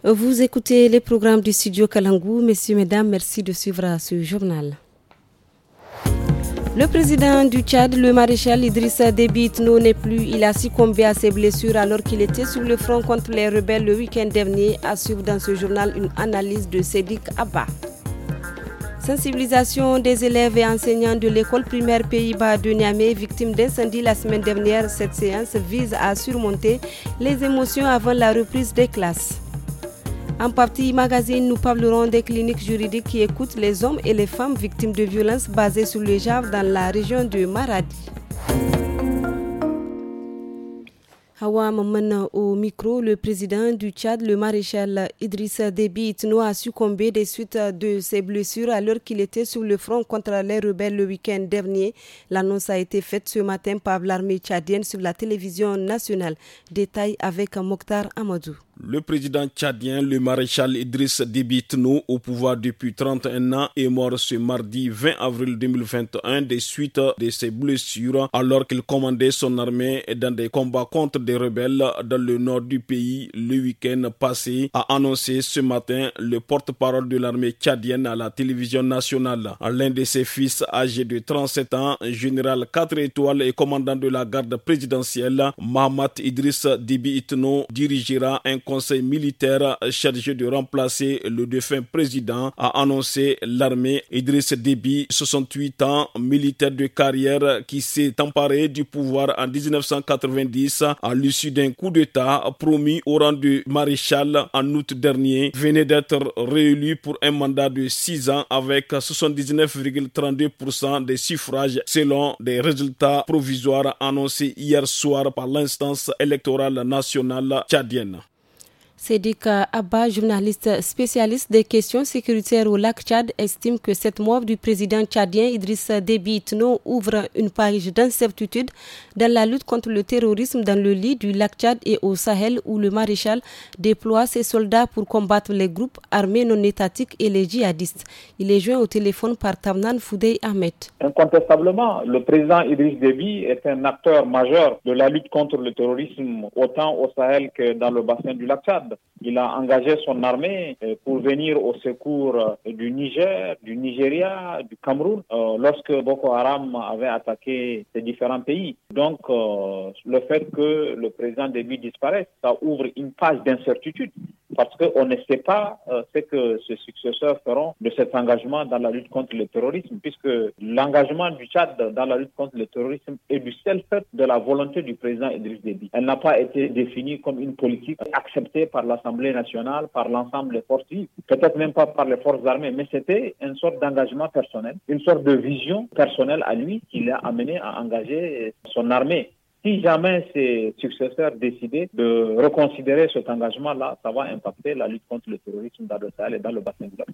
Vous écoutez les programmes du studio Kalangou. Messieurs, mesdames, merci de suivre ce journal. Le président du Tchad, le maréchal Idrissa Déby Itno, n'est plus. Il a succombé à ses blessures alors qu'il était sur le front contre les rebelles le week-end dernier. À suivre dans ce journal une analyse de Sédik Abba. Sensibilisation des élèves et enseignants de l'école primaire Pays-Bas de Niamey, victimes d'incendie la semaine dernière. Cette séance vise à surmonter les émotions avant la reprise des classes. En partie magazine, nous parlerons des cliniques juridiques qui écoutent les hommes et les femmes victimes de violences basées sur le genre dans la région de Maradi. Hawa Maman au micro, le président du Tchad, le maréchal Idrissa Déby Itno, a succombé des suites de ses blessures alors qu'il était sur le front contre les rebelles le week-end dernier. L'annonce a été faite ce matin par l'armée tchadienne sur la télévision nationale. Détail avec Mokhtar Amadou. Le président tchadien, le maréchal Idriss Déby Itno, au pouvoir depuis 31 ans, est mort ce mardi 20 avril 2021 des suites de ses blessures alors qu'il commandait son armée dans des combats contre des rebelles dans le nord du pays le week-end passé, a annoncé ce matin le porte-parole de l'armée tchadienne à la télévision nationale. L'un de ses fils, âgé de 37 ans, général 4 étoiles et commandant de la garde présidentielle, Mahamat Idriss Déby Itno, dirigera un conseil militaire chargé de remplacer le défunt président, a annoncé l'armée. Idriss Déby, 68 ans, militaire de carrière qui s'est emparé du pouvoir en 1990 à l'issue d'un coup d'État promis au rang de maréchal en août dernier, venait d'être réélu pour un mandat de 6 ans avec 79,32% des suffrages selon des résultats provisoires annoncés hier soir par l'instance électorale nationale tchadienne. Sédik Abba, journaliste spécialiste des questions sécuritaires au lac Tchad, estime que cette mort du président tchadien Idrissa Déby Itno ouvre une page d'incertitude dans la lutte contre le terrorisme dans le lit du lac Tchad et au Sahel où le maréchal déploie ses soldats pour combattre les groupes armés non étatiques et les djihadistes. Il est joint au téléphone par Tamnan Foudey Ahmed. Incontestablement, le président Idriss Déby est un acteur majeur de la lutte contre le terrorisme autant au Sahel que dans le bassin du lac Tchad. Il a engagé son armée pour venir au secours du Niger, du Nigeria, du Cameroun, lorsque Boko Haram avait attaqué ces différents pays. Donc, le fait que le président Déby disparaisse, ça ouvre une page d'incertitude parce qu'on ne sait pas ce que ses successeurs feront de cet engagement dans la lutte contre le terrorisme, puisque l'engagement du Tchad dans la lutte contre le terrorisme est du seul fait de la volonté du président Idriss Déby. Elle n'a pas été définie comme une politique acceptée par l'Assemblée nationale, par l'ensemble des forces vives, peut-être même pas par les forces armées, mais c'était une sorte d'engagement personnel, une sorte de vision personnelle à lui qui l'a amené à engager son armée. Si jamais ses successeurs décidaient de reconsidérer cet engagement-là, ça va impacter la lutte contre le terrorisme dans le Sahel et dans le bassin du lac.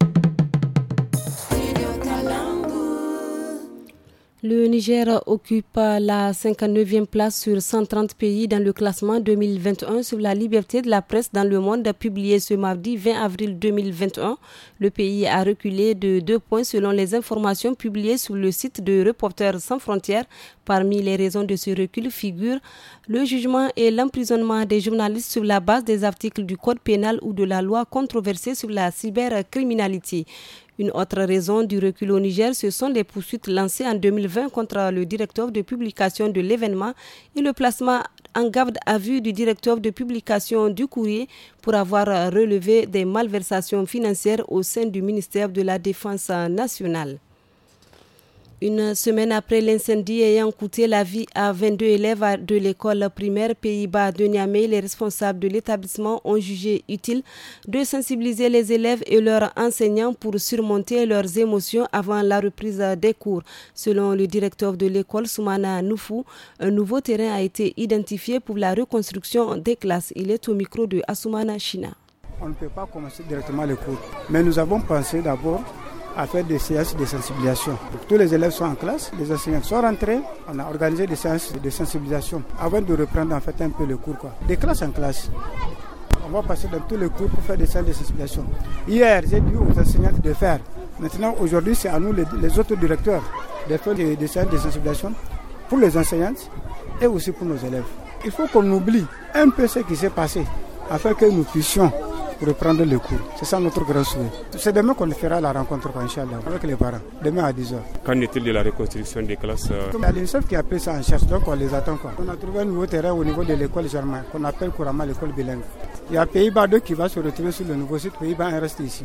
Le Niger occupe la 59e place sur 130 pays dans le classement 2021 sur la liberté de la presse dans le monde publié ce mardi 20 avril 2021. Le pays a reculé de 2 points selon les informations publiées sur le site de Reporters sans frontières. Parmi les raisons de ce recul figurent le jugement et l'emprisonnement des journalistes sur la base des articles du Code pénal ou de la loi controversée sur la cybercriminalité. Une autre raison du recul au Niger, ce sont les poursuites lancées en 2020 contre le directeur de publication de l'événement et le placement en garde à vue du directeur de publication du Courrier pour avoir relevé des malversations financières au sein du ministère de la Défense nationale. Une semaine après l'incendie ayant coûté la vie à 22 élèves de l'école primaire Pays-Bas de Niamey, les responsables de l'établissement ont jugé utile de sensibiliser les élèves et leurs enseignants pour surmonter leurs émotions avant la reprise des cours. Selon le directeur de l'école, Soumana Noufou, un nouveau terrain a été identifié pour la reconstruction des classes. Il est au micro de Assoumana China. On ne peut pas commencer directement les cours, mais nous avons pensé d'abord à faire des séances de sensibilisation. Donc, tous les élèves sont en classe, les enseignants sont rentrés, on a organisé des séances de sensibilisation avant de reprendre en fait un peu le cours. De classe en classe, on va passer dans tous les cours pour faire des séances de sensibilisation. Hier, j'ai dit aux enseignants de faire. Maintenant, aujourd'hui, c'est à nous les autres directeurs de faire des séances de sensibilisation pour les enseignantes et aussi pour nos élèves. Il faut qu'on oublie un peu ce qui s'est passé afin que nous puissions pour reprendre les cours. C'est ça notre grand souhait. C'est demain qu'on fera la rencontre, Inch'Allah, avec les parents. Demain à 10h. Qu'en est-il de la reconstruction des classes Il y a l'UNICEF qui a pris ça en charge, donc on les attend. On a trouvé un nouveau terrain au niveau de l'école Germain, qu'on appelle couramment l'école bilingue. Il y a Pays-Bas 2 qui va se retrouver sur le nouveau site. Pays-Bas 1 reste ici.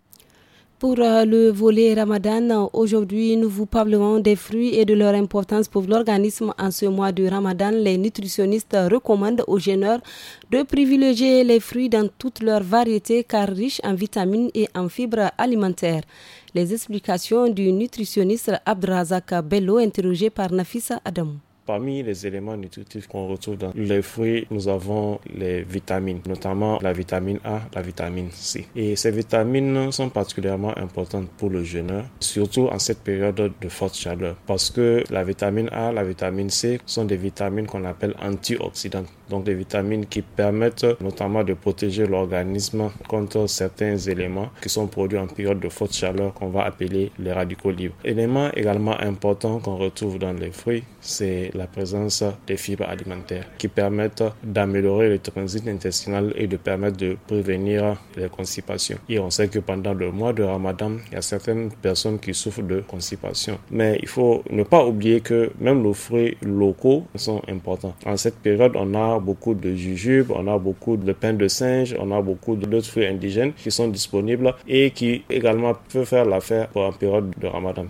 Pour le volet Ramadan, aujourd'hui, nous vous parlerons des fruits et de leur importance pour l'organisme. En ce mois de Ramadan, les nutritionnistes recommandent aux jeûneurs de privilégier les fruits dans toutes leurs variétés car riches en vitamines et en fibres alimentaires. Les explications du nutritionniste Abdrazak Bello, interrogé par Nafissa Adamou. Parmi les éléments nutritifs qu'on retrouve dans les fruits, nous avons les vitamines, notamment la vitamine A, la vitamine C. Et ces vitamines sont particulièrement importantes pour le jeûneur, surtout en cette période de forte chaleur, parce que la vitamine A, la vitamine C sont des vitamines qu'on appelle antioxydantes. Donc des vitamines qui permettent notamment de protéger l'organisme contre certains éléments qui sont produits en période de forte chaleur qu'on va appeler les radicaux libres. Élément également important qu'on retrouve dans les fruits, c'est la présence des fibres alimentaires qui permettent d'améliorer le transit intestinal et de permettre de prévenir les constipations. Et on sait que pendant le mois de Ramadan, il y a certaines personnes qui souffrent de constipation. Mais il faut ne pas oublier que même nos fruits locaux sont importants. En cette période, on a beaucoup de jujubes, on a beaucoup de pain de singe, on a beaucoup d'autres fruits indigènes qui sont disponibles et qui également peuvent faire l'affaire en période de Ramadan.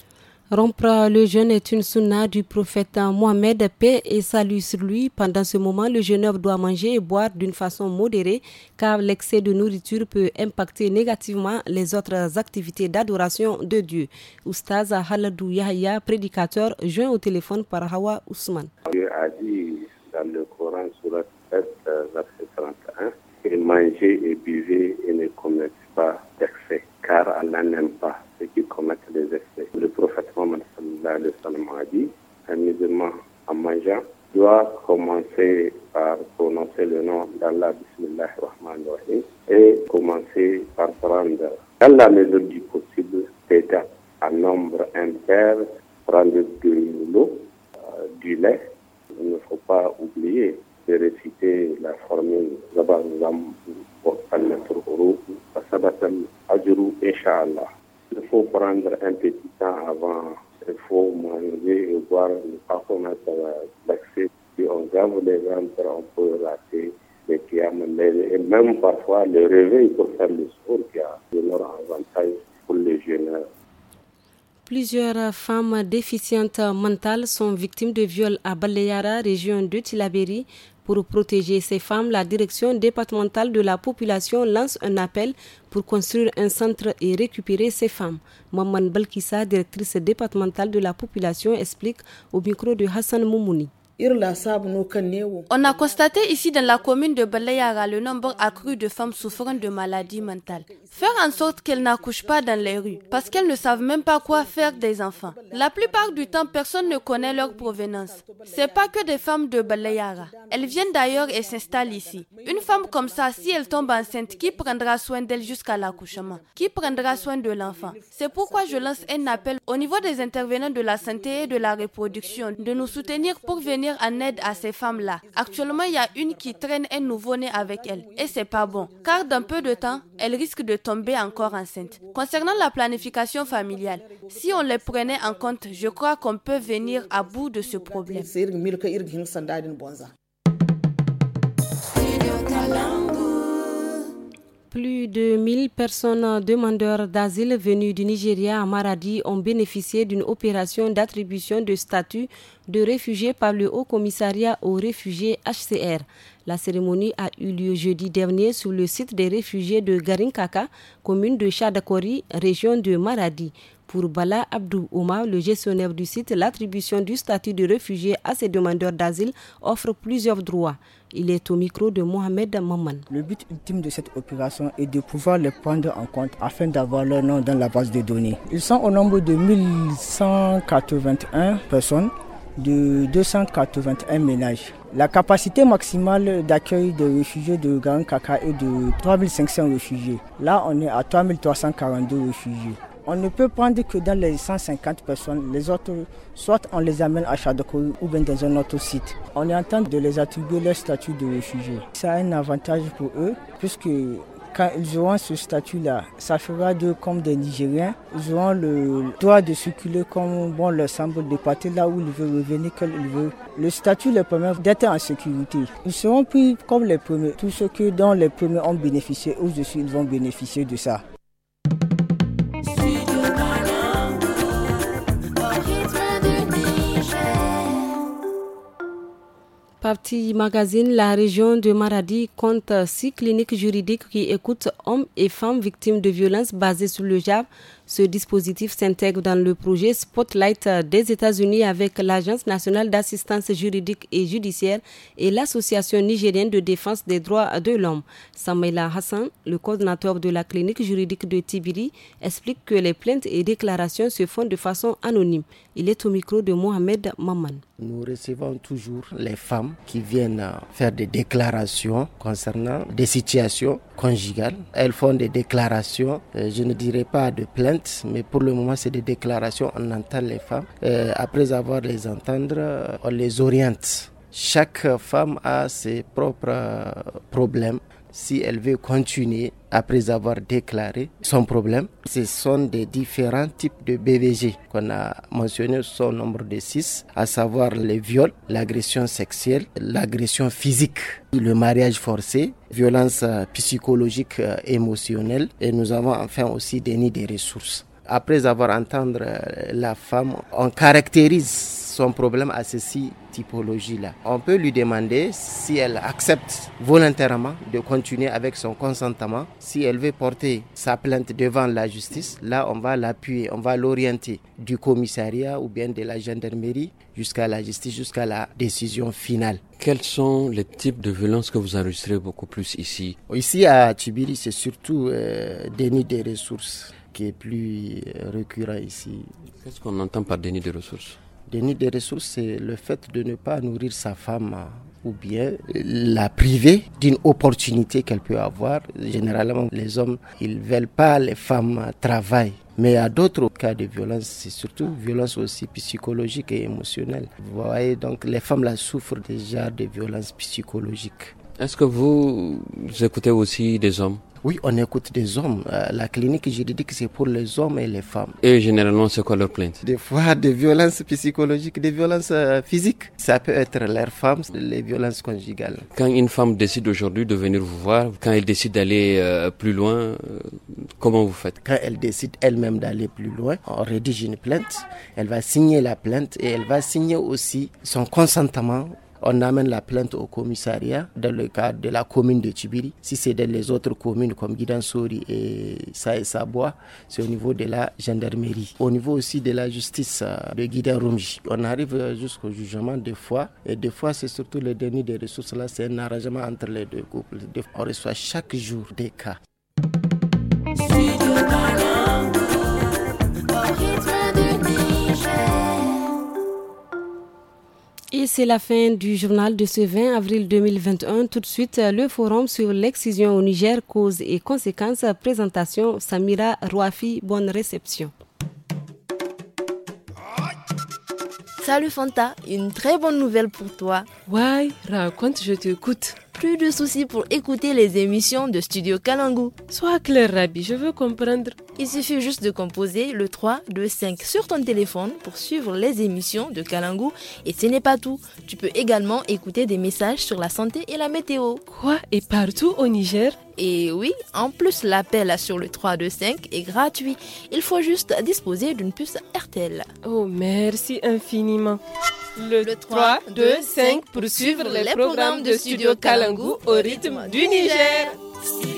Rompre le jeûne est une sunna du prophète Mohammed, paix et salut sur lui. Pendant ce moment, le jeûneur doit manger et boire d'une façon modérée car l'excès de nourriture peut impacter négativement les autres activités d'adoration de Dieu. Oustaz Haladou Yahya, prédicateur, joint au téléphone par Hawa Ousmane. Dieu a dit dans le Coran, surat 7, verset 31, et mangez et buvez et ne commettez pas d'excès, car Allah n'aime pas ceux qui commettent des excès. Le prophète Mohammed sallallahu alayhi wa sallam a dit, un musulman en mangeant doit commencer par prononcer le nom d'Allah, Bismillah ar-Rahman ar-Rahim, et commencer par prendre, dans la mesure du possible, des dates à nombre impair, prendre de l'eau, du lait. Il ne faut pas oublier de réciter la formule Zabazam pour al-Nasr-Huruf, Sabatam Ajru, Inch'Allah. Il faut prendre un petit temps avant, il faut manger et boire, ne pas commettre l'accès. Si on gave les ventres, on peut rater les qiyam, et même parfois le réveil pour faire le sport qui a de leur avantage pour les jeunes. Plusieurs femmes déficientes mentales sont victimes de viols à Baleyara, région de Tillabéri. Pour protéger ces femmes, la direction départementale de la population lance un appel pour construire un centre et récupérer ces femmes. Maman Balkissa, directrice départementale de la population, explique au micro de Hassan Moumouni. On a constaté ici dans la commune de Balayara le nombre accru de femmes souffrant de maladies mentales. Faire en sorte qu'elles n'accouchent pas dans les rues parce qu'elles ne savent même pas quoi faire des enfants. La plupart du temps, personne ne connaît leur provenance. C'est pas que des femmes de Balayara. Elles viennent d'ailleurs et s'installent ici. Une femme comme ça, si elle tombe enceinte, qui prendra soin d'elle jusqu'à l'accouchement? Qui prendra soin de l'enfant? C'est pourquoi je lance un appel au niveau des intervenants de la santé et de la reproduction de nous soutenir pour venir en aide à ces femmes-là. Actuellement, il y a une qui traîne un nouveau-né avec elle et c'est pas bon car dans peu de temps, elle risque de tomber encore enceinte. Concernant la planification familiale, si on les prenait en compte, je crois qu'on peut venir à bout de ce problème. Plus de 1000 personnes demandeurs d'asile venus du Nigeria à Maradi ont bénéficié d'une opération d'attribution de statut de réfugiés par le Haut Commissariat aux réfugiés HCR. La cérémonie a eu lieu jeudi dernier sur le site des réfugiés de Garinkaka, commune de Chadakori, région de Maradi. Pour Bala Abdou Oumar, le gestionnaire du site, l'attribution du statut de réfugié à ces demandeurs d'asile offre plusieurs droits. Il est au micro de Mohamed Maman. Le but ultime de cette opération est de pouvoir les prendre en compte afin d'avoir leur nom dans la base de données. Ils sont au nombre de 1181 personnes, de 281 ménages. La capacité maximale d'accueil des réfugiés de Garinkaka est de 3500 réfugiés. Là, on est à 3342 réfugiés. On ne peut prendre que dans les 150 personnes. Les autres, soit on les amène à Chadakori ou bien dans un autre site. On est en train de les attribuer leur statut de réfugiés. Ça a un avantage pour eux, puisque quand ils auront ce statut-là, ça fera d'eux comme des Nigériens. Ils auront le droit de circuler comme bon leur semble, de partir là où ils veulent, revenir quand ils veulent. Le statut leur permet d'être en sécurité. Ils seront pris comme les premiers. Tout ce que dont les premiers ont bénéficié, eux-aussi ils vont bénéficier de ça. Partie magazine, la région de Maradi compte 6 cliniques juridiques qui écoutent hommes et femmes victimes de violences basées sur le genre. Ce dispositif s'intègre dans le projet Spotlight des États-Unis avec l'Agence nationale d'assistance juridique et judiciaire et l'Association nigérienne de défense des droits de l'homme. Samaïla Hassan, le coordinateur de la clinique juridique de Tibiri, explique que les plaintes et déclarations se font de façon anonyme. Il est au micro de Mohamed Maman. Nous recevons toujours les femmes qui viennent faire des déclarations concernant des situations conjugales. Elles font des déclarations, je ne dirais pas de plainte, mais pour le moment c'est des déclarations, on entend les femmes. Après avoir les entendre, on les oriente. Chaque femme a ses propres problèmes. Si elle veut continuer après avoir déclaré son problème, ce sont des différents types de BVG qu'on a mentionné, son nombre de 6, à savoir les viols, l'agression sexuelle, l'agression physique, le mariage forcé, violence psychologique, émotionnelle, et nous avons enfin aussi déni des ressources. Après avoir entendu la femme, on caractérise son problème à ces 6 typologies-là. On peut lui demander si elle accepte volontairement de continuer avec son consentement. Si elle veut porter sa plainte devant la justice, là on va l'appuyer, on va l'orienter du commissariat ou bien de la gendarmerie jusqu'à la justice, jusqu'à la décision finale. Quels sont les types de violences que vous enregistrez beaucoup plus ici? Ici à Tibiri, c'est surtout déni des ressources qui est plus récurrent ici. Qu'est-ce qu'on entend par déni des ressources? Déni des ressources, c'est le fait de ne pas nourrir sa femme ou bien la priver d'une opportunité qu'elle peut avoir. Généralement, les hommes, ils ne veulent pas les femmes travaillent. Mais il y a d'autres cas de violence, c'est surtout violence aussi psychologique et émotionnelle. Vous voyez, donc les femmes là souffrent déjà de violences psychologiques. Est-ce que vous écoutez aussi des hommes? Oui, on écoute des hommes. La clinique juridique, c'est pour les hommes et les femmes. Et généralement, c'est quoi leur plainte? Des fois, des violences psychologiques, des violences physiques. Ça peut être leur femme, les violences conjugales. Quand une femme décide aujourd'hui de venir vous voir, quand elle décide d'aller plus loin, comment vous faites? Quand elle décide elle-même d'aller plus loin, on rédige une plainte. Elle va signer la plainte et elle va signer aussi son consentement. On amène la plainte au commissariat dans le cadre de la commune de Tibiri. Si c'est dans les autres communes comme Guidansori et Sabois, c'est au niveau de la gendarmerie. Au niveau aussi de la justice de Guidarumji. On arrive jusqu'au jugement des fois. Et des fois, c'est surtout le déni des ressources. Là, c'est un arrangement entre les deux couples. On reçoit chaque jour des cas. Et c'est la fin du journal de ce 20 avril 2021. Tout de suite, le forum sur l'excision au Niger, causes et conséquences. Présentation Samira Rouafi, bonne réception. Salut Fanta, une très bonne nouvelle pour toi. Ouais, raconte, je t'écoute. Plus de soucis pour écouter les émissions de Studio Kalangu. Sois clair, Rabi, je veux comprendre. Il suffit juste de composer le 325 sur ton téléphone pour suivre les émissions de Kalangu. Et ce n'est pas tout. Tu peux également écouter des messages sur la santé et la météo. Quoi? Et partout au Niger? Et oui, en plus l'appel sur le 325 est gratuit. Il faut juste disposer d'une puce RTL. Oh, merci infiniment. Le 3, 2, 5 pour suivre les programmes de Studio Kalangu au rythme du Niger.